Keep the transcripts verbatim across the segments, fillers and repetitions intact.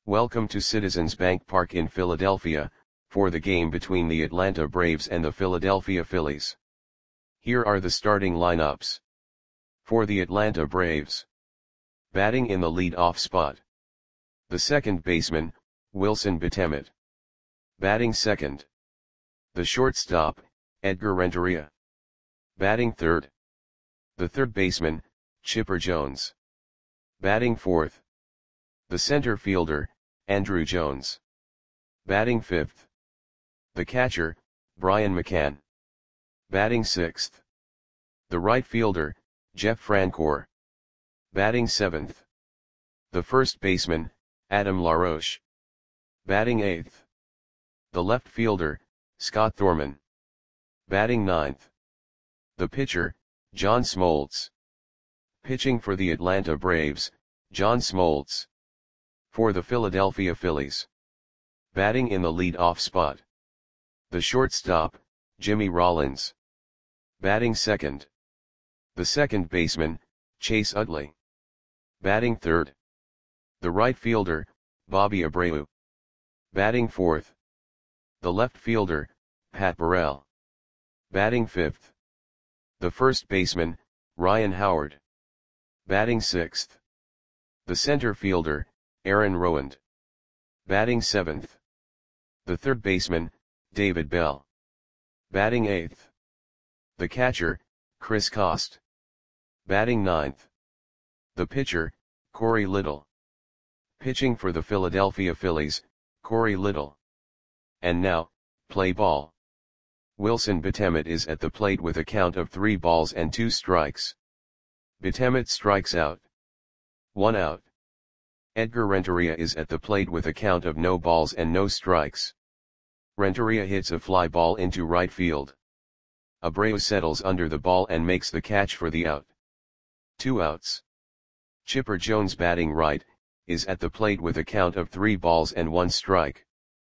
Welcome to Citizens Bank Park in Philadelphia, for the game between the Atlanta Braves and the Philadelphia Phillies. Here are the starting lineups. For the Atlanta Braves. Batting in the lead-off spot. The second baseman, Wilson Betemit. Batting second. The shortstop, Edgar Renteria. Batting third. The third baseman, Chipper Jones. Batting fourth. The center fielder, Andruw Jones. Batting fifth. The catcher, Brian McCann. Batting sixth. The right fielder, Jeff Francoeur. Batting seventh. The first baseman, Adam LaRoche. Batting eighth. The left fielder, Scott Thorman. Batting ninth. The pitcher, John Smoltz. Pitching for the Atlanta Braves, John Smoltz. For the Philadelphia Phillies. Batting in the lead-off spot. The shortstop, Jimmy Rollins. Batting second. The second baseman, Chase Utley. Batting third. The right fielder, Bobby Abreu. Batting fourth. The left fielder, Pat Burrell. Batting fifth. The first baseman, Ryan Howard. Batting sixth. The center fielder, Aaron Rowand. Batting seventh. The third baseman, David Bell. Batting eighth. The catcher, Chris Coste. Batting ninth. The pitcher, Corey Little. Pitching for the Philadelphia Phillies, Corey Little. And now, play ball. Wilson Betemit is at the plate with a count of three balls and two strikes. Betemit strikes out. One out. Edgar Renteria is at the plate with a count of no balls and no strikes. Renteria hits a fly ball into right field. Abreu settles under the ball and makes the catch for the out. Two outs. Chipper Jones, batting right, is at the plate with a count of three balls and one strike.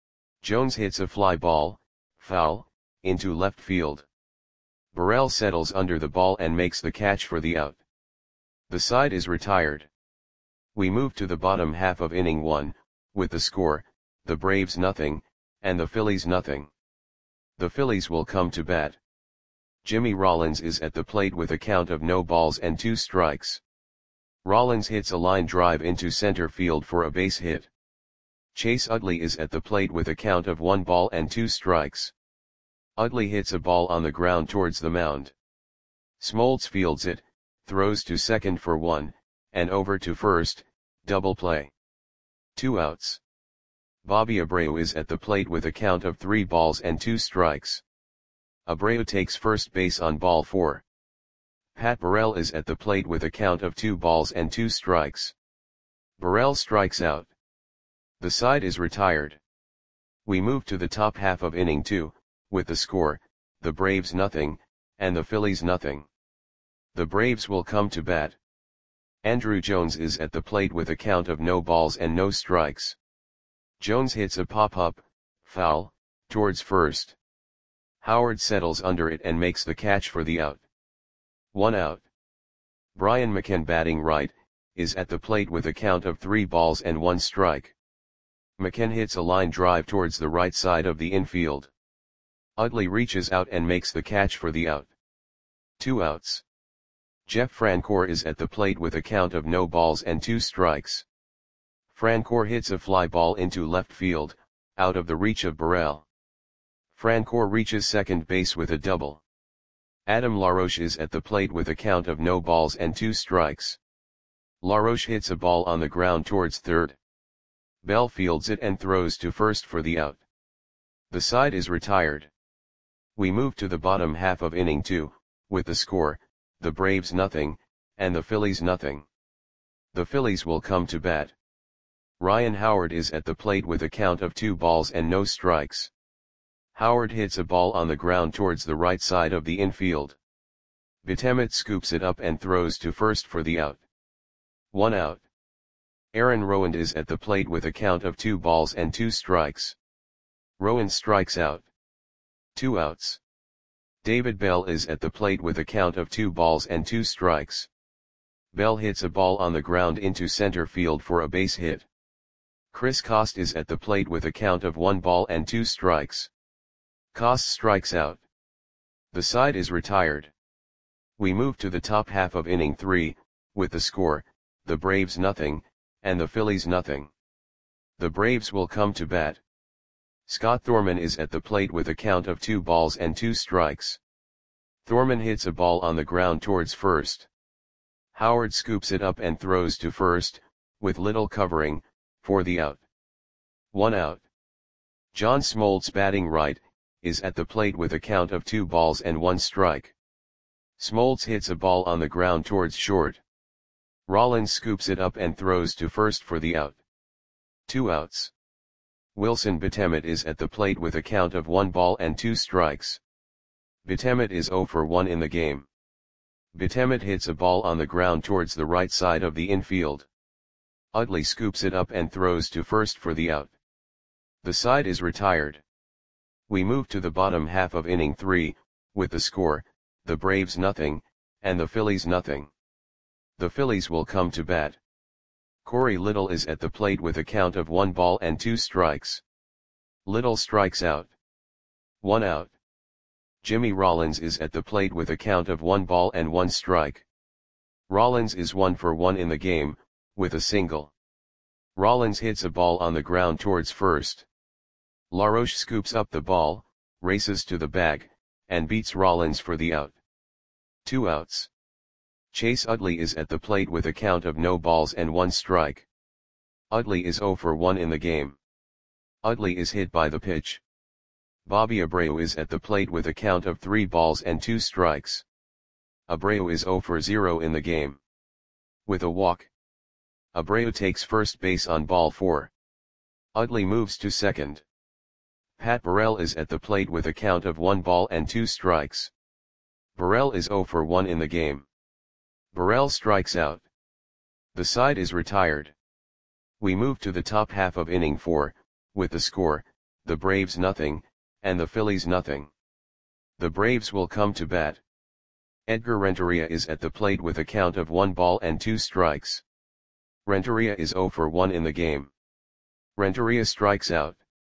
Jones hits a fly ball, foul, into left field. Burrell settles under the ball and makes the catch for the out. The side is retired. We move to the bottom half of inning one, with the score, the Braves nothing, and the Phillies nothing. The Phillies will come to bat. Jimmy Rollins is at the plate with a count of no balls and two strikes. Rollins hits a line drive into center field for a base hit. Chase Utley is at the plate with a count of one ball and two strikes. Utley hits a ball on the ground towards the mound. Smoltz fields it, throws to second for one, and over to first, double play. Two outs. Bobby Abreu is at the plate with a count of three balls and two strikes. Abreu takes first base on ball four. Pat Burrell is at the plate with a count of two balls and two strikes. Burrell strikes out. The side is retired. We move to the top half of inning two, with the score, the Braves nothing, and the Phillies nothing. The Braves will come to bat. Andruw Jones is at the plate with a count of no balls and no strikes. Jones hits a pop-up, foul, towards first. Howard settles under it and makes the catch for the out. One out. Brian McCann, batting right, is at the plate with a count of three balls and one strike. McCann hits a line drive towards the right side of the infield. Utley reaches out and makes the catch for the out. Two outs. Jeff Francoeur is at the plate with a count of no balls and two strikes. Francoeur hits a fly ball into left field, out of the reach of Burrell. Francoeur reaches second base with a double. Adam LaRoche is at the plate with a count of no balls and two strikes. LaRoche hits a ball on the ground towards third. Bell fields it and throws to first for the out. The side is retired. We move to the bottom half of inning two, with the score, the Braves nothing, and the Phillies nothing. The Phillies will come to bat. Ryan Howard is at the plate with a count of two balls and no strikes. Howard hits a ball on the ground towards the right side of the infield. Betemit scoops it up and throws to first for the out. One out. Aaron Rowand is at the plate with a count of two balls and two strikes. Rowand strikes out. Two outs. David Bell is at the plate with a count of two balls and two strikes. Bell hits a ball on the ground into center field for a base hit. Chris Cost is at the plate with a count of one ball and two strikes. Cost strikes out. The side is retired. We move to the top half of inning three, with the score, the Braves nothing, and the Phillies nothing. The Braves will come to bat. Scott Thorman is at the plate with a count of two balls and two strikes. Thorman hits a ball on the ground towards first. Howard scoops it up and throws to first, with Little covering, for the out. One out. John Smoltz, batting right, is at the plate with a count of two balls and one strike. Smoltz hits a ball on the ground towards short. Rollins scoops it up and throws to first for the out. Two outs. Wilson Betemet is at the plate with a count of one ball and two strikes. Betemet is oh for one in the game. Betemet hits a ball on the ground towards the right side of the infield. Utley scoops it up and throws to first for the out. The side is retired. We move to the bottom half of inning three, with the score, the Braves nothing, and the Phillies nothing. The Phillies will come to bat. Corey Little is at the plate with a count of one ball and two strikes. Little strikes out. One out. Jimmy Rollins is at the plate with a count of one ball and one strike. Rollins is one for one in the game, with a single. Rollins hits a ball on the ground towards first. LaRoche scoops up the ball, races to the bag, and beats Rollins for the out. Two outs. Chase Utley is at the plate with a count of no balls and one strike. Utley is oh for one in the game. Utley is hit by the pitch. Bobby Abreu is at the plate with a count of three balls and two strikes. Abreu is oh for zero in the game. With a walk. Abreu takes first base on ball four. Utley moves to second. Pat Burrell is at the plate with a count of one ball and two strikes. Burrell is oh for one in the game. Burrell strikes out. The side is retired. We move to the top half of inning four, with the score, the Braves nothing, and the Phillies nothing. The Braves will come to bat. Edgar Renteria is at the plate with a count of one ball and two strikes. Renteria is oh for one in the game. Renteria strikes out.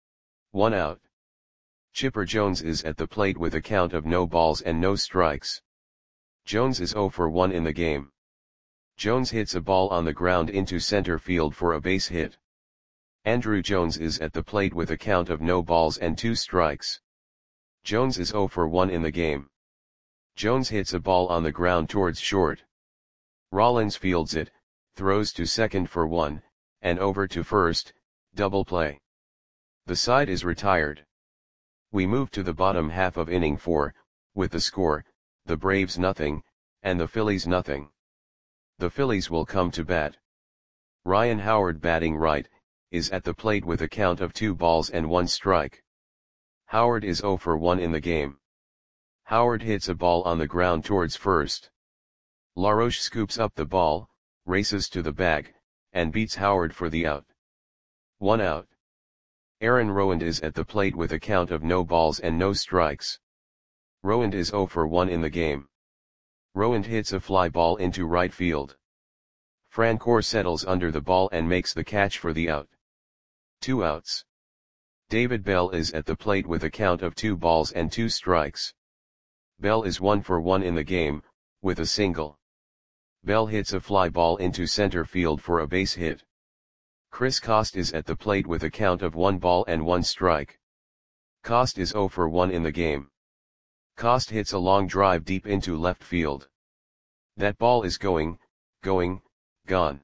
One out. Chipper Jones is at the plate with a count of no balls and no strikes. Jones is oh for one in the game. Jones hits a ball on the ground into center field for a base hit. Andruw Jones is at the plate with a count of no balls and two strikes. Jones is oh for one in the game. Jones hits a ball on the ground towards short. Rollins fields it, throws to second for one, and over to first, double play. The side is retired. We move to the bottom half of inning four, with the score, the Braves nothing, and the Phillies nothing. The Phillies will come to bat. Ryan Howard, batting right, is at the plate with a count of two balls and one strike. Howard is oh for one in the game. Howard hits a ball on the ground towards first. LaRoche scoops up the ball, races to the bag, and beats Howard for the out. One out. Aaron Rowand is at the plate with a count of no balls and no strikes. Rowand is oh for one in the game. Rowand hits a fly ball into right field. Francoeur settles under the ball and makes the catch for the out. Two outs. David Bell is at the plate with a count of two balls and two strikes. Bell is one for one in the game, with a single. Bell hits a fly ball into center field for a base hit. Chris Cost is at the plate with a count of one ball and one strike. Cost is oh for one in the game. Cost hits a long drive deep into left field. That ball is going, going, gone.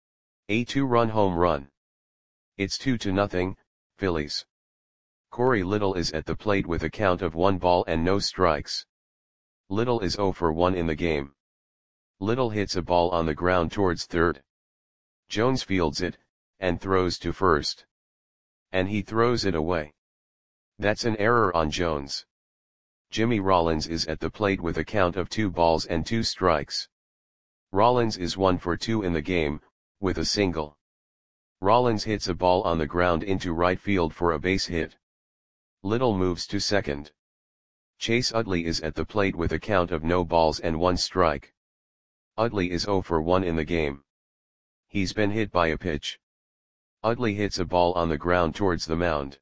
A two-run home run. It's two to nothing, Phillies. Corey Little is at the plate with a count of one ball and no strikes. Little is oh for one in the game. Little hits a ball on the ground towards third. Jones fields it, and throws to first. And he throws it away. That's an error on Jones. Jimmy Rollins is at the plate with a count of two balls and two strikes. Rollins is one for two in the game, with a single. Rollins hits a ball on the ground into right field for a base hit. Little moves to second. Chase Utley is at the plate with a count of no balls and one strike. Utley is oh for one in the game. He's been hit by a pitch. Utley hits a ball on the ground towards the mound.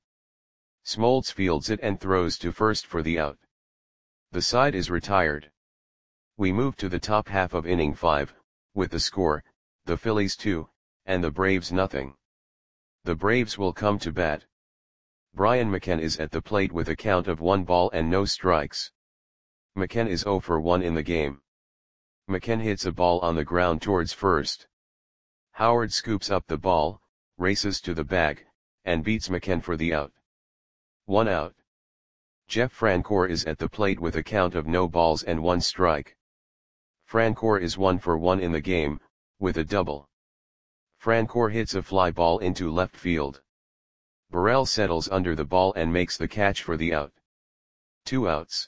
Smoltz fields it and throws to first for the out. The side is retired. We move to the top half of inning five, with the score, the Phillies two, and the Braves nothing. The Braves will come to bat. Brian McCann is at the plate with a count of one ball and no strikes. McCann is zero for one in the game. McCann hits a ball on the ground towards first. Howard scoops up the ball, races to the bag, and beats McCann for the out. One out. Jeff Francoeur is at the plate with a count of no balls and one strike. Francoeur is one for one in the game, with a double. Francoeur hits a fly ball into left field. Burrell settles under the ball and makes the catch for the out. Two outs.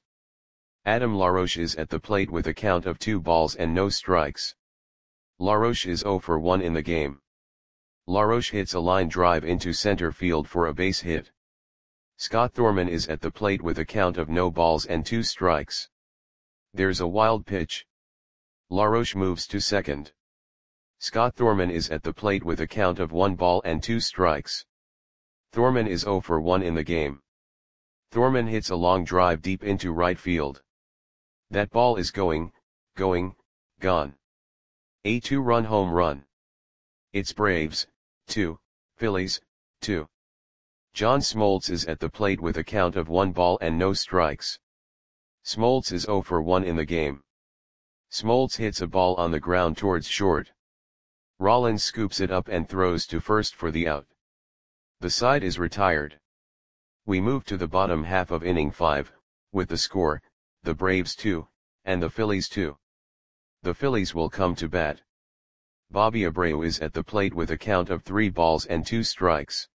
Adam LaRoche is at the plate with a count of two balls and no strikes. LaRoche is zero for one in the game. LaRoche hits a line drive into center field for a base hit. Scott Thorman is at the plate with a count of no balls and two strikes. There's a wild pitch. LaRoche moves to second. Scott Thorman is at the plate with a count of one ball and two strikes. Thorman is zero for one in the game. Thorman hits a long drive deep into right field. That ball is going, going, gone. A two-run home run. It's Braves, two, Phillies, two. John Smoltz is at the plate with a count of one ball and no strikes. Smoltz is zero for one in the game. Smoltz hits a ball on the ground towards short. Rollins scoops it up and throws to first for the out. The side is retired. We move to the bottom half of inning five, with the score, the Braves two, and the Phillies two. The Phillies will come to bat. Bobby Abreu is at the plate with a count of three balls and two strikes.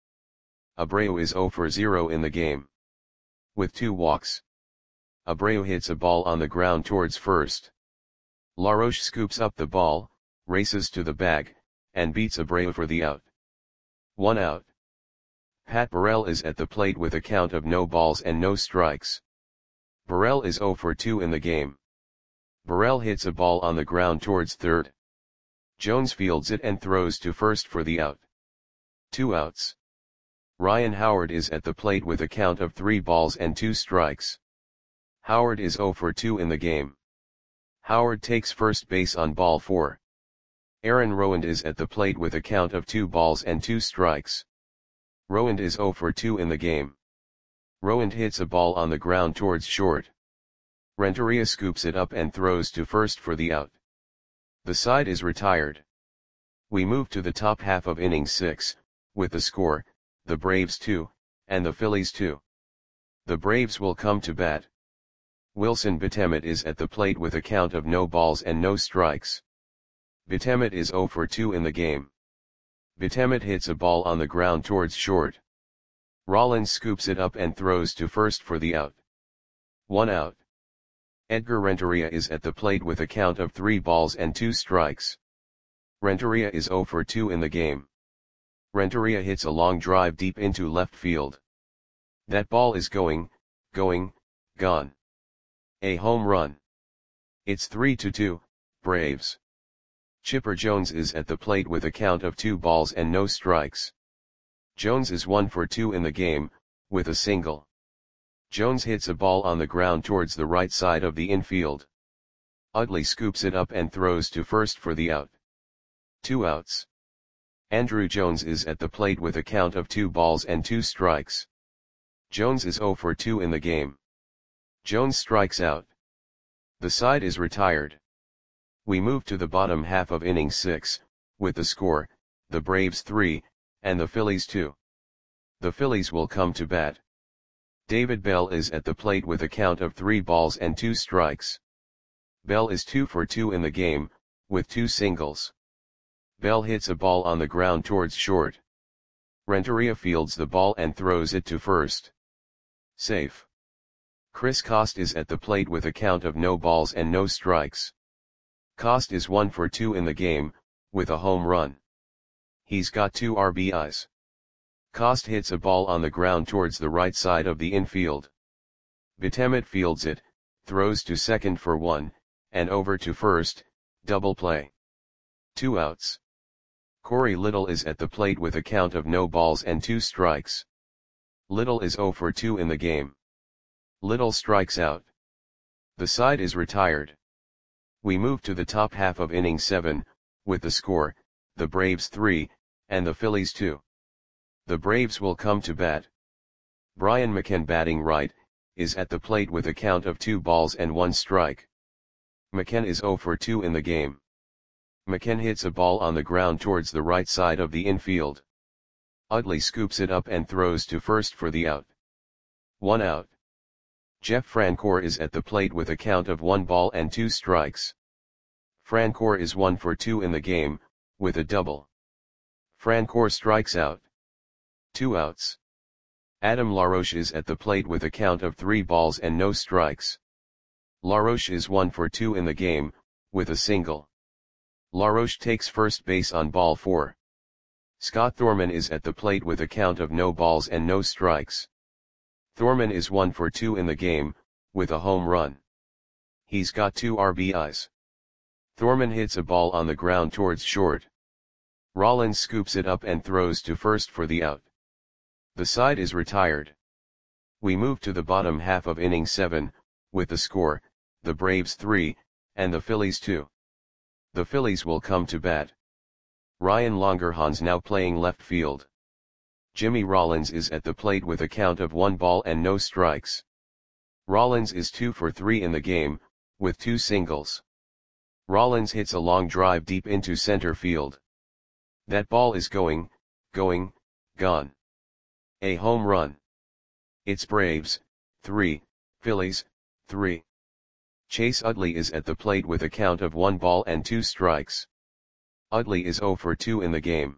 Abreu is zero for zero in the game. With two walks. Abreu hits a ball on the ground towards first. LaRoche scoops up the ball, races to the bag, and beats Abreu for the out. One out. Pat Burrell is at the plate with a count of no balls and no strikes. Burrell is zero for two in the game. Burrell hits a ball on the ground towards third. Jones fields it and throws to first for the out. Two outs. Ryan Howard is at the plate with a count of three balls and two strikes. Howard is zero for two in the game. Howard takes first base on ball four. Aaron Rowand is at the plate with a count of two balls and two strikes. Rowand is zero for two in the game. Rowand hits a ball on the ground towards short. Renteria scoops it up and throws to first for the out. The side is retired. We move to the top half of inning six, with the score, the Braves two, and the Phillies two. The Braves will come to bat. Wilson Betemet is at the plate with a count of no balls and no strikes. Betemet is zero for two in the game. Betemet hits a ball on the ground towards short. Rollins scoops it up and throws to first for the out. One out. Edgar Renteria is at the plate with a count of three balls and two strikes. Renteria is zero for two in the game. Renteria hits a long drive deep into left field. That ball is going, going, gone. A home run. It's three to two, Braves. Chipper Jones is at the plate with a count of two balls and no strikes. Jones is one for two in the game, with a single. Jones hits a ball on the ground towards the right side of the infield. Utley scoops it up and throws to first for the out. Two outs. Andrew Jones is at the plate with a count of two balls and two strikes. Jones is zero for two in the game. Jones strikes out. The side is retired. We move to the bottom half of inning six, with the score, the Braves three, and the Phillies two. The Phillies will come to bat. David Bell is at the plate with a count of three balls and two strikes. Bell is two for two in the game, with two singles. Bell hits a ball on the ground towards short. Renteria fields the ball and throws it to first. Safe. Chris Coste is at the plate with a count of no balls and no strikes. Coste is one for two in the game, with a home run. He's got two R B Is. Coste hits a ball on the ground towards the right side of the infield. Betemet fields it, throws to second for one, and over to first, double play. Two outs. Corey Little is at the plate with a count of no balls and two strikes. Little is zero for two in the game. Little strikes out. The side is retired. We move to the top half of inning seven, with the score, the Braves three, and the Phillies two. The Braves will come to bat. Brian McCann, batting right, is at the plate with a count of two balls and one strike. McCann is zero for two in the game. McCann hits a ball on the ground towards the right side of the infield. Utley scoops it up and throws to first for the out. One out. Jeff Francoeur is at the plate with a count of one ball and two strikes. Francoeur is one for two in the game, with a double. Francoeur strikes out. Two outs. Adam LaRoche is at the plate with a count of three balls and no strikes. LaRoche is one for two in the game, with a single. LaRoche takes first base on ball four. Scott Thorman is at the plate with a count of no balls and no strikes. Thorman is one for two in the game, with a home run. He's got two R B Is. Thorman hits a ball on the ground towards short. Rollins scoops it up and throws to first for the out. The side is retired. We move to the bottom half of inning seven, with the score, the Braves three, and the Phillies two. The Phillies will come to bat. Ryan Longerhans now playing left field. Jimmy Rollins is at the plate with a count of one ball and no strikes. Rollins is two for three in the game, with two singles. Rollins hits a long drive deep into center field. That ball is going, going, gone. A home run. It's Braves, three, Phillies, three. Chase Utley is at the plate with a count of one ball and two strikes. Utley is zero for two in the game.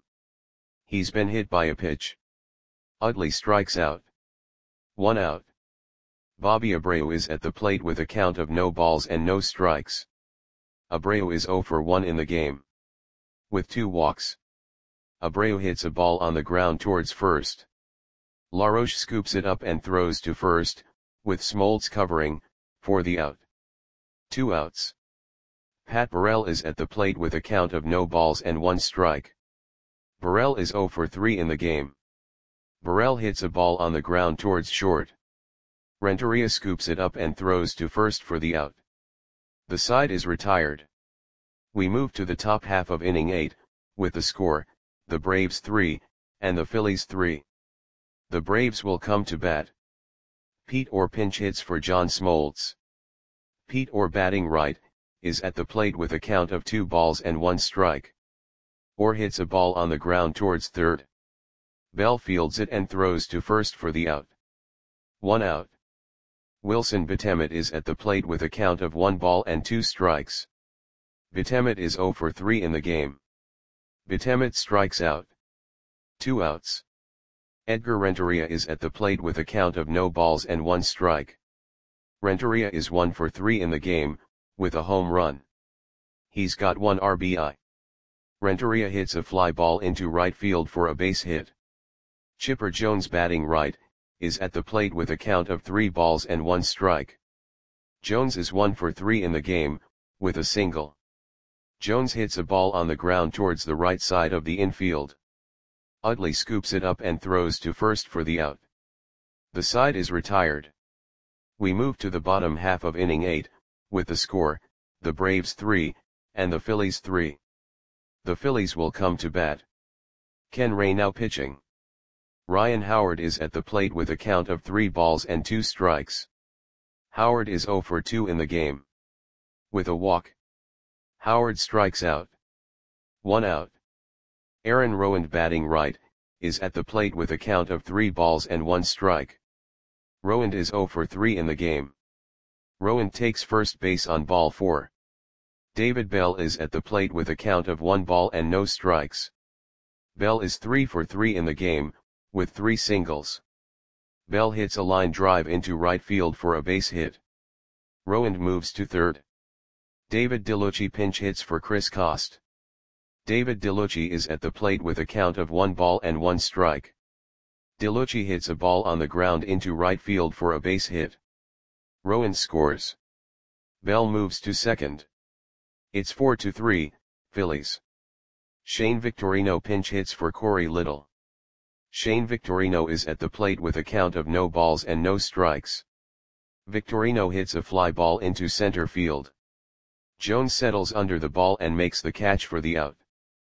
He's been hit by a pitch. Utley strikes out. One out. Bobby Abreu is at the plate with a count of no balls and no strikes. Abreu is zero for one in the game. With two walks. Abreu hits a ball on the ground towards first. LaRoche scoops it up and throws to first, with Smoltz covering, for the out. Two outs. Pat Burrell is at the plate with a count of no balls and one strike. Burrell is zero for three in the game. Burrell hits a ball on the ground towards short. Renteria scoops it up and throws to first for the out. The side is retired. We move to the top half of inning eight, with the score, the Braves three, and the Phillies three. The Braves will come to bat. Pete Orr pinch hits for John Smoltz. Pete Orr, batting right, is at the plate with a count of two balls and one strike. Orr hits a ball on the ground towards third. Bell fields it and throws to first for the out. One out. Wilson Betemet is at the plate with a count of one ball and two strikes. Betemet is zero for three in the game. Betemet strikes out. Two outs. Edgar Renteria is at the plate with a count of no balls and one strike. Renteria is one for three in the game, with a home run. He's got one R B I. Renteria hits a fly ball into right field for a base hit. Chipper Jones, batting right, is at the plate with a count of three balls and one strike. Jones is one for three in the game, with a single. Jones hits a ball on the ground towards the right side of the infield. Utley scoops it up and throws to first for the out. The side is retired. We move to the bottom half of inning eight, with the score, the Braves three, and the Phillies three. The Phillies will come to bat. Ken Ray now pitching. Ryan Howard is at the plate with a count of three balls and two strikes. Howard is zero for two in the game. With a walk. Howard strikes out. One out. Aaron Rowand, batting right, is at the plate with a count of three balls and one strike. Rowand is zero for three in the game. Rowand takes first base on ball four. David Bell is at the plate with a count of one ball and no strikes. Bell is three for three in the game, with three singles. Bell hits a line drive into right field for a base hit. Rowand moves to third. David DeLucci pinch hits for Chris Cost. David DeLucci is at the plate with a count of one ball and one strike. DeLucci hits a ball on the ground into right field for a base hit. Rowand scores. Bell moves to second. It's four to three, Phillies. Shane Victorino pinch hits for Corey Little. Shane Victorino is at the plate with a count of no balls and no strikes. Victorino hits a fly ball into center field. Jones settles under the ball and makes the catch for the out.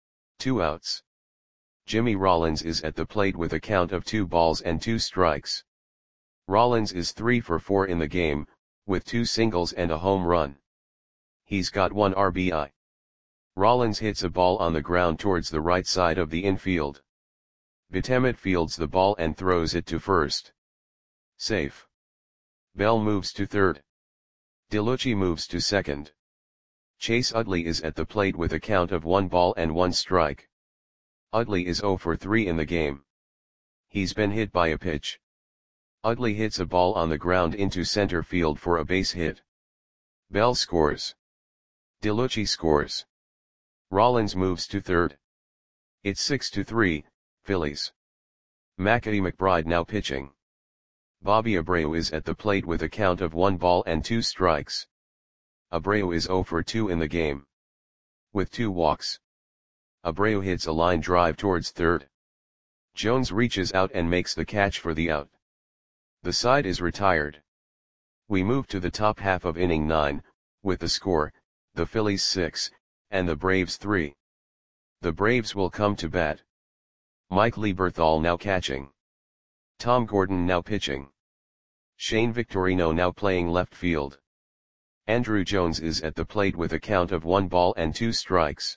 Two outs. Jimmy Rollins is at the plate with a count of two balls and two strikes. Rollins is three for four in the game, with two singles and a home run. He's got one R B I. Rollins hits a ball on the ground towards the right side of the infield. Betemet fields the ball and throws it to first. Safe. Bell moves to third. DeLucci moves to second. Chase Utley is at the plate with a count of one ball and one strike. Utley is zero for three in the game. He's been hit by a pitch. Utley hits a ball on the ground into center field for a base hit. Bell scores. DeLucci scores. Rollins moves to third. It's six to three, Phillies. Mackie McBride now pitching. Bobby Abreu is at the plate with a count of one ball and two strikes. Abreu is zero for two in the game. With two walks. Abreu hits a line drive towards third. Jones reaches out and makes the catch for the out. The side is retired. We move to the top half of inning nine, with the score, the Phillies six, and the Braves three. The Braves will come to bat. Mike Lieberthal now catching. Tom Gordon now pitching. Shane Victorino now playing left field. Andruw Jones is at the plate with a count of one ball and two strikes.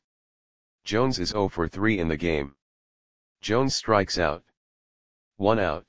Jones is zero for three in the game. Jones strikes out. One out.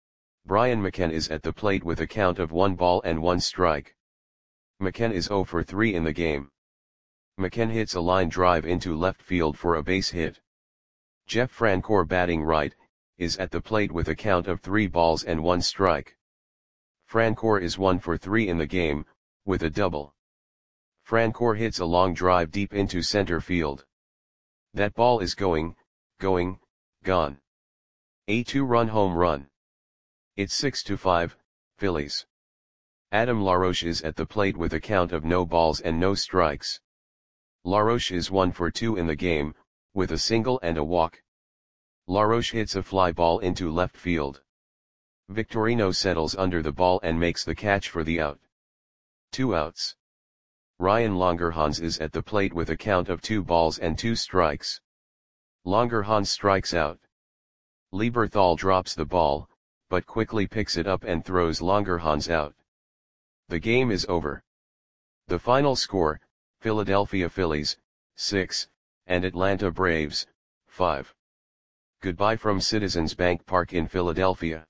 Brian McCann is at the plate with a count of one ball and one strike. McCann is zero for three in the game. McCann hits a line drive into left field for a base hit. Jeff Francoeur, batting right, is at the plate with a count of three balls and one strike. Francoeur is one for three in the game, with a double. Francoeur hits a long drive deep into center field. That ball is going, going, gone. A two-run home run. It's six to five, Phillies. Adam LaRoche is at the plate with a count of no balls and no strikes. LaRoche is one for two in the game, with a single and a walk. LaRoche hits a fly ball into left field. Victorino settles under the ball and makes the catch for the out. Two outs. Ryan Longerhans is at the plate with a count of two balls and two strikes. Longerhans strikes out. Lieberthal drops the ball, but quickly picks it up and throws Longerhans out. The game is over. The final score, Philadelphia Phillies, six, and Atlanta Braves, five. Goodbye from Citizens Bank Park in Philadelphia.